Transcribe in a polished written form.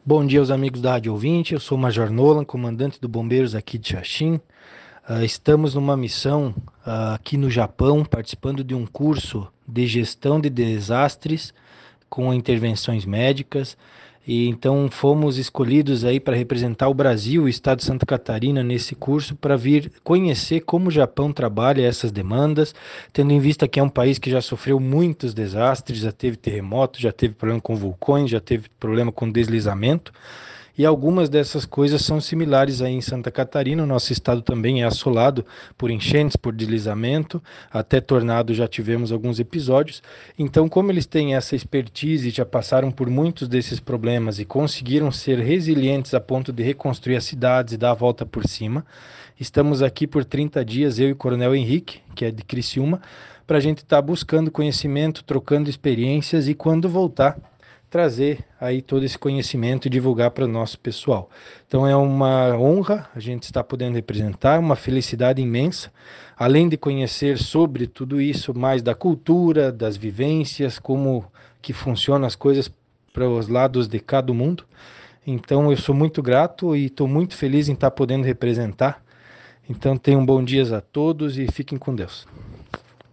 Bom dia aos amigos da Rádio Ouvinte, eu sou o Major Nolan, comandante do Bombeiros aqui de Xaxim. Estamos numa missão aqui no Japão, participando de um curso de gestão de desastres com intervenções médicas. E então fomos escolhidos aí para representar o Brasil, o estado de Santa Catarina nesse curso para vir conhecer como o Japão trabalha essas demandas, tendo em vista que é um país que já sofreu muitos desastres, já teve terremoto, já teve problema com vulcões, já teve problema com deslizamento. E algumas dessas coisas são similares aí em Santa Catarina. O nosso estado também é assolado por enchentes, por deslizamento, até tornado já tivemos alguns episódios. Então, como eles têm essa expertise, já passaram por muitos desses problemas e conseguiram ser resilientes a ponto de reconstruir as cidades e dar a volta por cima, estamos aqui por 30 dias, eu e o Coronel Henrique, que é de Criciúma, para a gente estar buscando conhecimento, trocando experiências e quando voltar trazer aí todo esse conhecimento e divulgar para o nosso pessoal. Então é uma honra a gente estar podendo representar, uma felicidade imensa, além de conhecer sobre tudo isso, mais da cultura, das vivências, como que funcionam as coisas para os lados de cada mundo. Então eu sou muito grato e estou muito feliz em estar podendo representar. Então tenham um bom dia a todos e fiquem com Deus.